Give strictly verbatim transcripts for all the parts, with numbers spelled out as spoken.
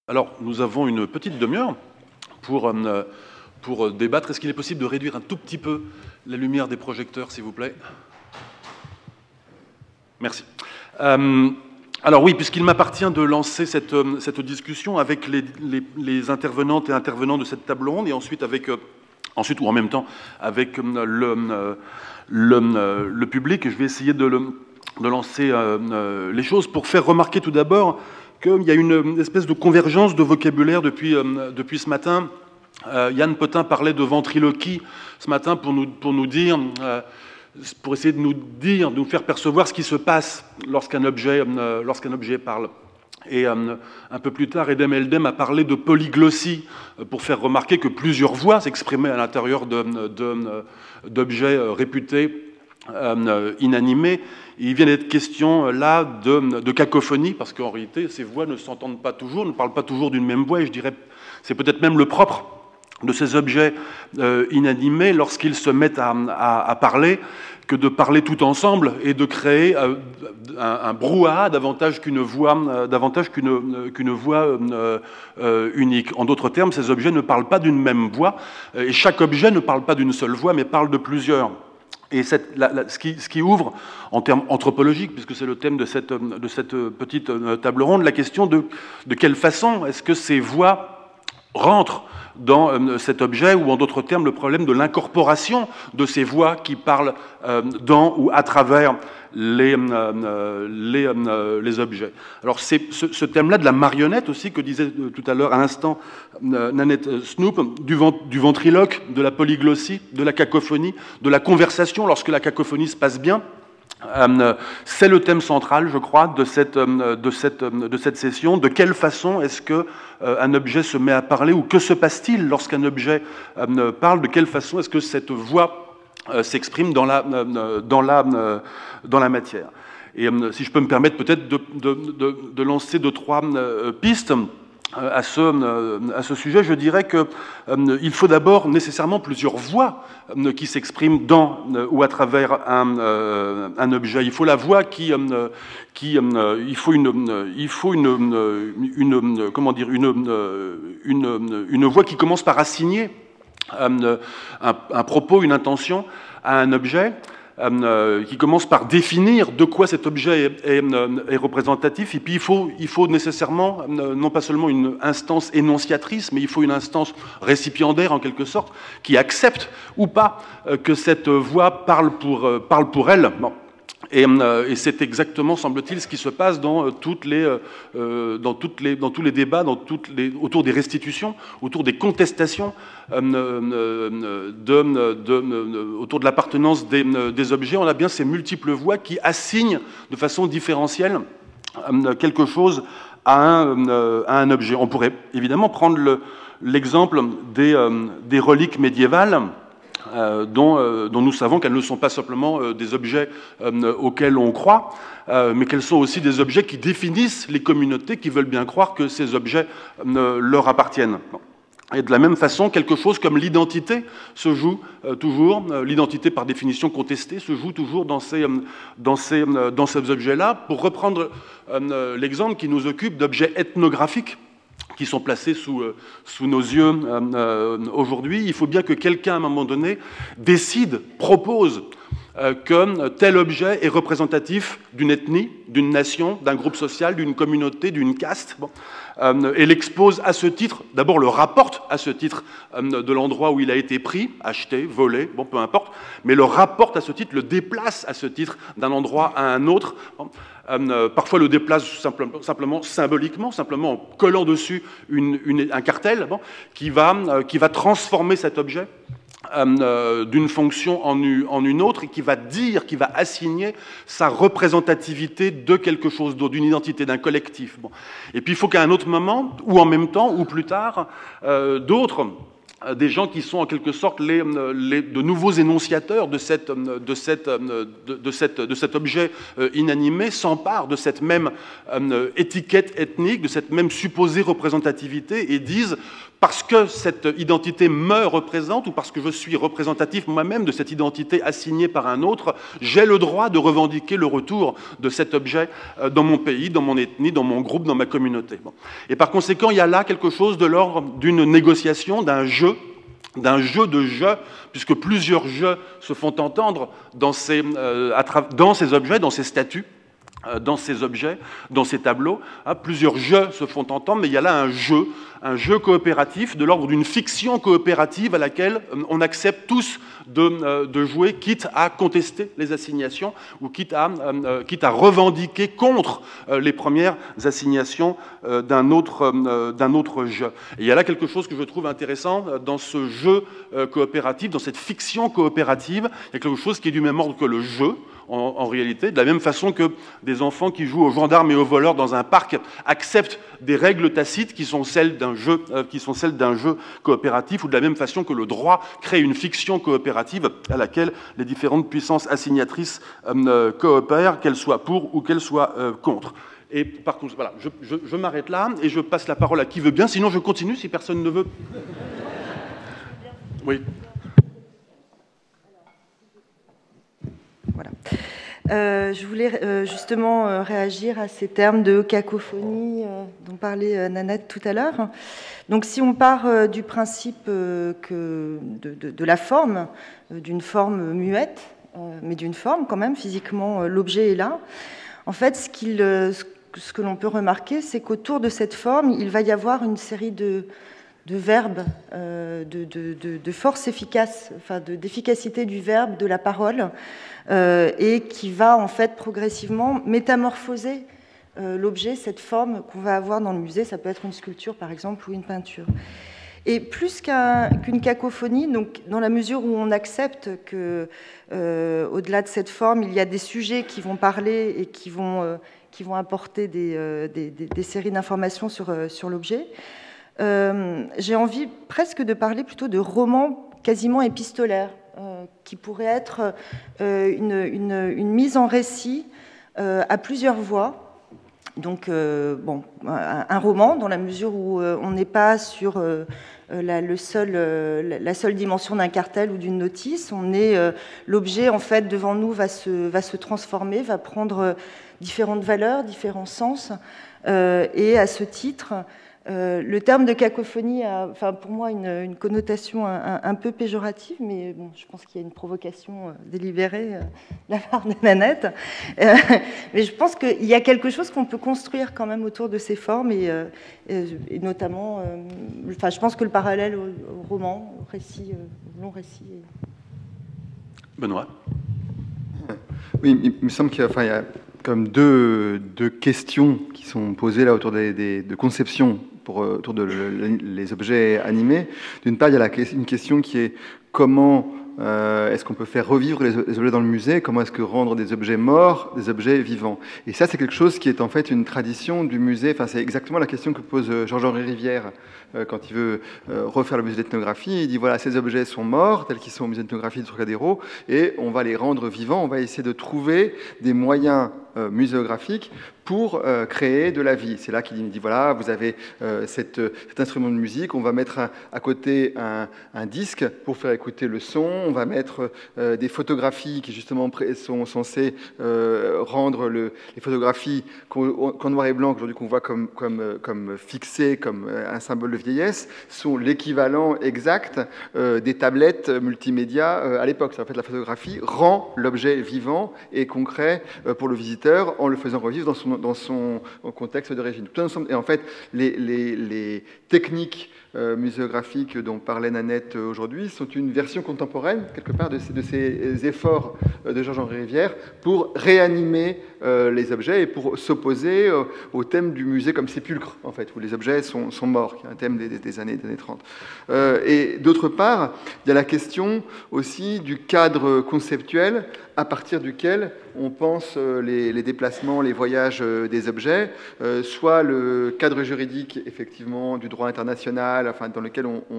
Alors, nous avons une petite demi-heure pour, euh, pour débattre. Est-ce qu'il est possible de réduire un tout petit peu la lumière des projecteurs, s'il vous plaît? Merci. Euh, alors oui, puisqu'il m'appartient de lancer cette, cette discussion avec les, les, les intervenantes et intervenants de cette table ronde, et ensuite, avec, euh, ensuite ou en même temps avec le, le, le, le public, je vais essayer de, le, de lancer euh, les choses pour faire remarquer tout d'abord qu'il y a une espèce de convergence de vocabulaire depuis, euh, depuis ce matin. Euh, Yann Potin parlait de ventriloquie ce matin pour nous, pour nous dire, euh, pour essayer de nous dire, de nous faire percevoir ce qui se passe lorsqu'un objet, euh, lorsqu'un objet parle. Et euh, un peu plus tard, Edem Eldem a parlé de polyglossie euh, pour faire remarquer que plusieurs voix s'exprimaient à l'intérieur d'objets euh, réputés Euh, inanimés. Il vient d'être question euh, là de, de cacophonie, parce qu'en réalité, ces voix ne s'entendent pas toujours, ne parlent pas toujours d'une même voix, et je dirais c'est peut-être même le propre de ces objets euh, inanimés lorsqu'ils se mettent à, à, à parler, que de parler tout ensemble et de créer euh, un, un brouhaha davantage qu'une voix, euh, davantage qu'une, qu'une voix euh, euh, unique. En d'autres termes, ces objets ne parlent pas d'une même voix, et chaque objet ne parle pas d'une seule voix, mais parle de plusieurs. Et cette, la, la, ce, qui, ce qui ouvre, en termes anthropologiques, puisque c'est le thème de cette, de cette petite table ronde, la question de, de quelle façon est-ce que ces voix rentrent dans euh, cet objet, ou en d'autres termes, le problème de l'incorporation de ces voix qui parlent euh, dans ou à travers les, euh, les, euh, les objets. Alors c'est ce, ce thème-là de la marionnette aussi, que disait tout à l'heure, à l'instant, euh, Nanette Snoop, du, vent, du ventriloque, de la polyglossie, de la cacophonie, de la conversation, lorsque la cacophonie se passe bien. Euh, c'est le thème central, je crois, de cette, euh, de cette, euh, de cette session. De quelle façon est-ce que euh, un objet se met à parler, ou que se passe-t-il lorsqu'un objet euh, parle? De quelle façon est-ce que cette voix euh, s'exprime dans la, euh, dans, la, euh, dans la matière? Et euh, si je peux me permettre peut-être de, de, de, de lancer deux, trois euh, pistes à ce, à ce sujet, je dirais qu'il euh, faut d'abord nécessairement plusieurs voix euh, qui s'expriment dans euh, ou à travers un, euh, un objet. Il faut la voix qui, euh, qui euh, il faut une, il faut une, une, une comment dire, une, une, une voix qui commence par assigner euh, un, un propos, une intention à un objet. Euh, qui commence par définir de quoi cet objet est, est, est représentatif, et puis il faut, il faut nécessairement, euh, non pas seulement une instance énonciatrice, mais il faut une instance récipiendaire, en quelque sorte, qui accepte ou pas euh, que cette voix parle pour, euh, parle pour elle. Bon. Et, euh, et c'est exactement, semble-t-il, ce qui se passe dans, euh, toutes les, euh, dans, toutes les, dans tous les débats, dans toutes les, autour des restitutions, autour des contestations, euh, euh, de, de, de, autour de l'appartenance des, des objets. On a bien ces multiples voix qui assignent de façon différentielle euh, quelque chose à un, euh, à un objet. On pourrait évidemment prendre le, l'exemple des, euh, des reliques médiévales, Euh, dont, euh, dont nous savons qu'elles ne sont pas simplement euh, des objets euh, auxquels on croit, euh, mais qu'elles sont aussi des objets qui définissent les communautés qui veulent bien croire que ces objets euh, leur appartiennent. Et de la même façon, quelque chose comme l'identité se joue euh, toujours, euh, l'identité par définition contestée se joue toujours dans ces, euh, dans ces, euh, dans ces objets-là. Pour reprendre euh, l'exemple qui nous occupe d'objets ethnographiques, qui sont placés sous, euh, sous nos yeux euh, euh, aujourd'hui, il faut bien que quelqu'un, à un moment donné, décide, propose euh, que tel objet est représentatif d'une ethnie, d'une nation, d'un groupe social, d'une communauté, d'une caste, bon, euh, et l'expose à ce titre, d'abord le rapporte à ce titre euh, de l'endroit où il a été pris, acheté, volé, bon, peu importe, mais le rapporte à ce titre, le déplace à ce titre d'un endroit à un autre, bon, Euh, parfois le déplace simplement, simplement symboliquement, simplement en collant dessus une, une, un cartel, bon, qui, va, euh, qui va transformer cet objet euh, d'une fonction en, en une autre, et qui va dire, qui va assigner sa représentativité de quelque chose d'autre, d'une identité, d'un collectif. Bon. Et puis il faut qu'à un autre moment, ou en même temps, ou plus tard, euh, d'autres des gens qui sont en quelque sorte les, les, de nouveaux énonciateurs de, cette, de, cette, de, de, cette, de cet objet inanimé s'emparent de cette même étiquette ethnique, de cette même supposée représentativité et disent parce que cette identité me représente ou parce que je suis représentatif moi-même de cette identité assignée par un autre, j'ai le droit de revendiquer le retour de cet objet dans mon pays, dans mon ethnie, dans mon groupe, dans ma communauté. Bon. Et par conséquent, il y a là quelque chose de l'ordre d'une négociation, d'un jeu, d'un jeu de jeux, puisque plusieurs jeux se font entendre dans ces, euh, à tra- dans ces objets, dans ces statues, euh, dans ces objets, dans ces tableaux. Hein, plusieurs jeux se font entendre, mais il y a là un jeu, un jeu coopératif de l'ordre d'une fiction coopérative à laquelle euh, on accepte tous de, euh, de jouer, quitte à contester les assignations ou quitte à, euh, quitte à revendiquer contre euh, les premières assignations euh, d'un autre, euh, d'un autre jeu. Et il y a là quelque chose que je trouve intéressant euh, dans ce jeu euh, coopératif, dans cette fiction coopérative. Il y a quelque chose qui est du même ordre que le jeu, en, en réalité, de la même façon que des enfants qui jouent aux gendarmes et aux voleurs dans un parc acceptent des règles tacites qui sont celles d'un jeu, euh, qui sont celles d'un jeu coopératif, ou de la même façon que le droit crée une fiction coopérative à laquelle les différentes puissances assignatrices euh, coopèrent, qu'elles soient pour ou qu'elles soient euh, contre. Et par contre, voilà, je, je, je m'arrête là et je passe la parole à qui veut bien, sinon je continue si personne ne veut. Oui. Voilà. Euh, je voulais euh, justement euh, réagir à ces termes de cacophonie euh, dont parlait euh, Nanette tout à l'heure. Donc si on part euh, du principe euh, que de, de, de la forme, euh, d'une forme muette, euh, mais d'une forme quand même, physiquement, euh, l'objet est là. En fait, ce, qu'il, euh, ce que l'on peut remarquer, c'est qu'autour de cette forme, il va y avoir une série de, de verbes, euh, de, de, de, de force efficace, enfin de, d'efficacité du verbe, de la parole, Euh, et qui va en fait progressivement métamorphoser euh, l'objet, cette forme qu'on va avoir dans le musée. Ça peut être une sculpture par exemple ou une peinture. Et plus qu'un, qu'une cacophonie, donc dans la mesure où on accepte que euh, au-delà de cette forme, il y a des sujets qui vont parler et qui vont, euh, qui vont apporter des, euh, des, des, des séries d'informations sur, euh, sur l'objet, euh, j'ai envie presque de parler plutôt de romans quasiment épistolaires, euh, qui pourrait être euh, une, une, une mise en récit euh, à plusieurs voix. Donc, euh, bon, un, un roman, dans la mesure où euh, on n'est pas sur euh, la, le seul, euh, la seule dimension d'un cartel ou d'une notice. On est, euh, l'objet, en fait, devant nous va se, va se transformer, va prendre différentes valeurs, différents sens. Euh, et à ce titre, Euh, le terme de cacophonie a, enfin, pour moi, une, une connotation un, un, un peu péjorative, mais bon, je pense qu'il y a une provocation euh, délibérée euh, de la part de Nanette. Euh, mais je pense qu'il y a quelque chose qu'on peut construire quand même autour de ces formes, et, euh, et, et notamment, euh, enfin, je pense que le parallèle au, au roman, au récit, euh, au long récit. Est... Benoît. Oui, il me semble qu'il y a, enfin, il y a comme deux, deux questions qui sont posées là autour des, des de conception pour, autour de le, les objets animés. D'une part, il y a la, une question qui est comment euh, est-ce qu'on peut faire revivre les, les objets dans le musée, comment est-ce que rendre des objets morts des objets vivants. Et ça, c'est quelque chose qui est en fait une tradition du musée. Enfin, c'est exactement la question que pose Georges-Henri Rivière euh, quand il veut euh, refaire le musée d'ethnographie. Il dit voilà, ces objets sont morts tels qu'ils sont au musée d'ethnographie de Trocadéro et on va les rendre vivants. On va essayer de trouver des moyens euh, muséographiques pour euh, créer de la vie. C'est là qu'il dit, dit voilà, vous avez euh, cette, cet instrument de musique, on va mettre un, à côté un, un disque pour faire écouter le son, on va mettre euh, des photographies qui justement sont censées euh, rendre le, les photographies qu'en noir et blanc, aujourd'hui qu'on voit comme, comme, comme fixées, comme un symbole de vieillesse, sont l'équivalent exact euh, des tablettes multimédia euh, à l'époque. En fait, la photographie rend l'objet vivant et concret euh, pour le visiteur en le faisant revivre dans son dans son contexte d'origine. Tout ensemble, et en fait, les, les, les techniques euh, muséographiques dont parlait Nanette aujourd'hui sont une version contemporaine, quelque part, de ces, de ces efforts de Georges-Henri Rivière pour réanimer euh, les objets et pour s'opposer euh, au thème du musée comme sépulcre, en fait, où les objets sont, sont morts, qui est un thème des, des, années, des années trente. Euh, et d'autre part, il y a la question aussi du cadre conceptuel à partir duquel on pense les, les déplacements, les voyages des objets, euh, soit le cadre juridique, effectivement, du droit international, enfin, dans lequel on, on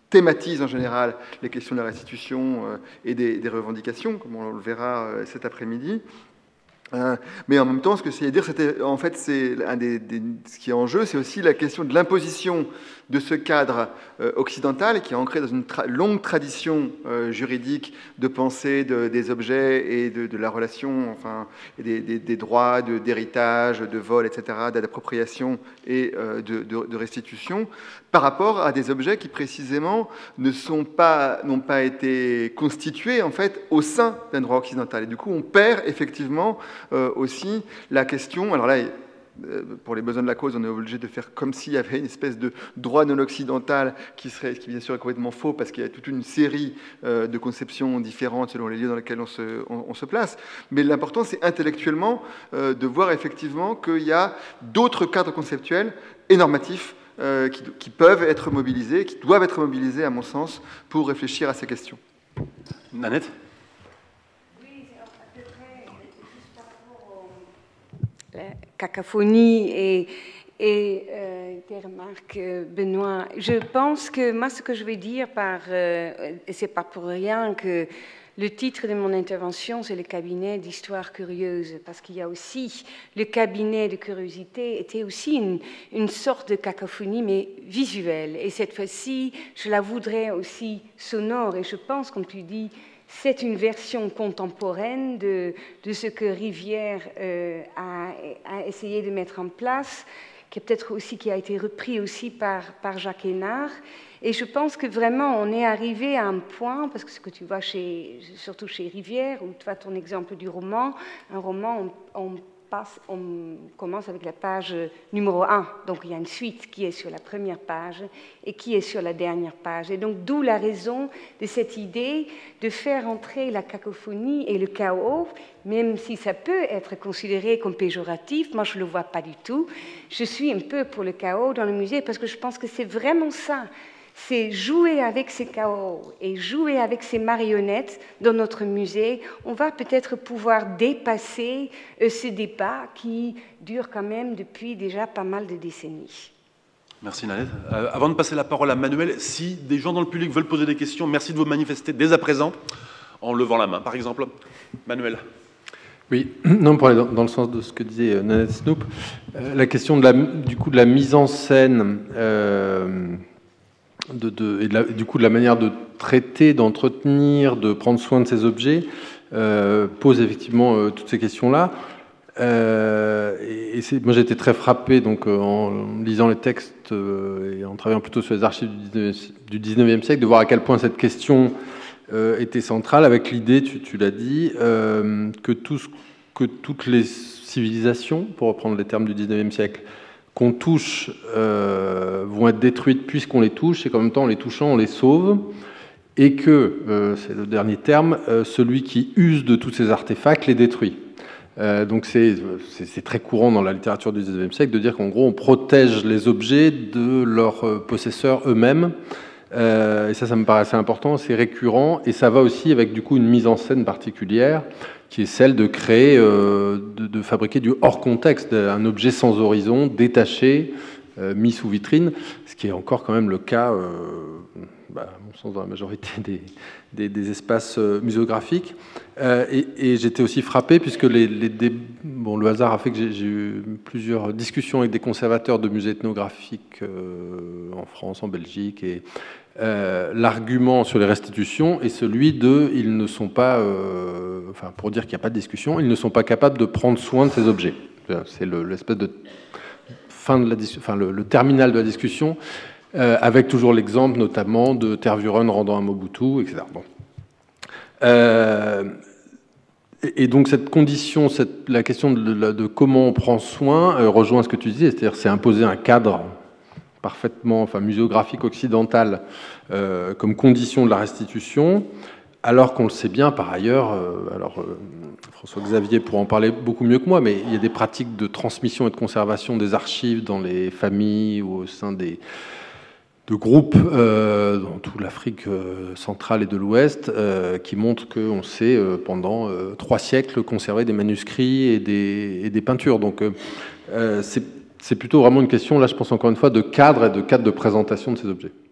thématise en général les questions de la restitution euh, et des, des revendications, comme on le verra euh, cet après-midi. Euh, mais en même temps, ce que c'est à dire, c'était en fait, c'est un des, des, ce qui est en jeu, c'est aussi la question de l'imposition de ce cadre euh, occidental qui est ancré dans une tra longue tradition euh, juridique de pensée de, des objets et de, de la relation, enfin, et des, des, des droits d'héritage, de, de vol, et cetera, d'appropriation et euh, de, de, de restitution, par rapport à des objets qui précisément ne sont pas, n'ont pas été constitués en fait au sein d'un droit occidental. Et du coup, on perd effectivement euh, aussi la question. Alors là, pour les besoins de la cause, on est obligé de faire comme s'il y avait une espèce de droit non occidental qui serait, qui bien sûr est complètement faux parce qu'il y a toute une série euh, de conceptions différentes selon les lieux dans lesquels on se, on, on se place. Mais l'important, c'est intellectuellement euh, de voir effectivement qu'il y a d'autres cadres conceptuels et normatifs euh, qui, qui peuvent être mobilisés, qui doivent être mobilisés, à mon sens, pour réfléchir à ces questions. Nanette ? Cacophonie et, et euh, des remarques, Benoît. Je pense que moi, ce que je vais dire, par, euh, et c'est pas pour rien que le titre de mon intervention, c'est le cabinet d'histoire curieuse, parce qu'il y a aussi, le cabinet de curiosité était aussi une, une sorte de cacophonie, mais visuelle. Et cette fois-ci, je la voudrais aussi sonore, et je pense, comme tu dis, c'est une version contemporaine de, de ce que Rivière euh, a, a essayé de mettre en place, qui est peut-être aussi qui a été repris aussi par, par Jacques Hénard. Et je pense que vraiment on est arrivé à un point, parce que ce que tu vois chez, surtout chez Rivière, ou tu vois ton exemple du roman, un roman, on, on passe, on commence avec la page numéro un, donc il y a une suite qui est sur la première page et qui est sur la dernière page. Et donc d'où la raison de cette idée de faire entrer la cacophonie et le chaos, même si ça peut être considéré comme péjoratif, moi je ne le vois pas du tout. Je suis un peu pour le chaos dans le musée parce que je pense que c'est vraiment ça. C'est jouer avec ces chaos et jouer avec ces marionnettes dans notre musée. On va peut-être pouvoir dépasser euh, ce débat qui dure quand même depuis déjà pas mal de décennies. Merci Nanette. Euh, avant de passer la parole à Manuel, si des gens dans le public veulent poser des questions, merci de vous manifester dès à présent en levant la main. Par exemple, Manuel. Oui, non, pour aller dans, dans le sens de ce que disait Nanette Snoop, euh, la question de la, du coup de la mise en scène... Euh, De, de, et de la, du coup de la manière de traiter, d'entretenir, de prendre soin de ces objets euh, pose effectivement euh, toutes ces questions-là. Euh, et et c'est, moi j'ai été très frappé donc, euh, en lisant les textes euh, et en travaillant plutôt sur les archives du dix-neuvième siècle, de voir à quel point cette question euh, était centrale, avec l'idée, tu, tu l'as dit, euh, que, tout ce, que toutes les civilisations, pour reprendre les termes du dix-neuvième siècle, qu'on touche euh, vont être détruites puisqu'on les touche, et qu'en même temps, en les touchant, on les sauve, et que, euh, c'est le dernier terme, euh, celui qui use de tous ces artefacts les détruit. Euh, donc c'est, c'est, c'est très courant dans la littérature du dix-neuvième siècle de dire qu'en gros, on protège les objets de leurs possesseurs eux-mêmes, euh, et ça, ça me paraissait important, c'est récurrent, et ça va aussi avec du coup une mise en scène particulière, qui est celle de créer, euh, de, de fabriquer du hors contexte, un objet sans horizon, détaché, euh, mis sous vitrine, ce qui est encore quand même le cas, euh, bah, à mon sens, dans la majorité des, des, des espaces euh, muséographiques. Euh, et, et j'étais aussi frappé, puisque les, les dé... bon, le hasard a fait que j'ai, j'ai eu plusieurs discussions avec des conservateurs de musées ethnographiques euh, en France, en Belgique, et Euh, l'argument sur les restitutions est celui de ils ne sont pas, euh, enfin pour dire qu'il n'y a pas de discussion, ils ne sont pas capables de prendre soin de ces objets. C'est le, l'espèce de fin de la, enfin le, le terminal de la discussion, euh, avec toujours l'exemple notamment de Tervuren rendant à Mobutu, et cetera. Bon. Euh, et, et donc cette condition, cette, la question de, de, de comment on prend soin euh, rejoint ce que tu disais, c'est-à-dire c'est imposer un cadre parfaitement, enfin muséographique occidental euh, comme condition de la restitution, alors qu'on le sait bien par ailleurs, euh, alors euh, François-Xavier pourra en parler beaucoup mieux que moi, mais il y a des pratiques de transmission et de conservation des archives dans les familles ou au sein des de groupes euh, dans toute l'Afrique euh, centrale et de l'Ouest euh, qui montrent qu'on sait euh, pendant euh, trois siècles conserver des manuscrits et des, et des peintures. Donc euh, c'est C'est plutôt vraiment une question, là je pense encore une fois, de cadre et de cadre de présentation de ces objets.